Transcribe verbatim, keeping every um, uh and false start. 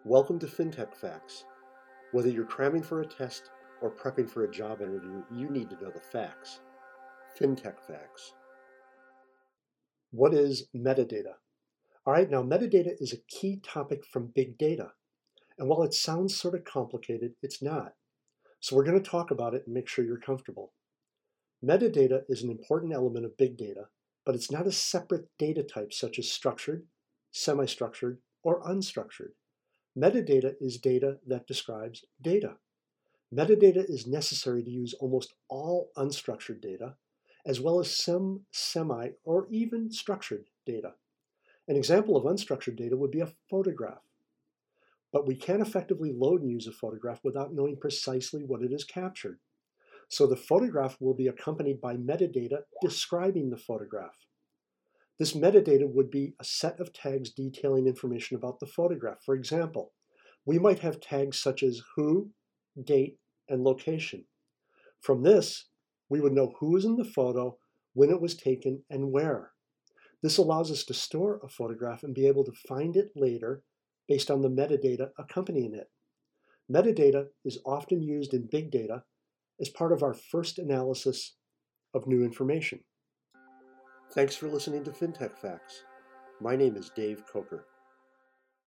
Welcome to FinTech Facts. Whether you're cramming for a test or prepping for a job interview, you need to know the facts. FinTech Facts. What is metadata? All right, now metadata is a key topic from big data. And while it sounds sort of complicated, it's not. So we're going to talk about it and make sure you're comfortable. Metadata is an important element of big data, but it's not a separate data type such as structured, semi-structured, or unstructured. Metadata is data that describes data. Metadata is necessary to use almost all unstructured data, as well as some semi or even structured data. An example of unstructured data would be a photograph. But we can't effectively load and use a photograph without knowing precisely what it has captured. So the photograph will be accompanied by metadata describing the photograph. This metadata would be a set of tags detailing information about the photograph. For example, we might have tags such as who, date, and location. From this, we would know who was in the photo, when it was taken, and where. This allows us to store a photograph and be able to find it later based on the metadata accompanying it. Metadata is often used in big data as part of our first analysis of new information. Thanks for listening to FinTech Facts. My name is Dave Coker.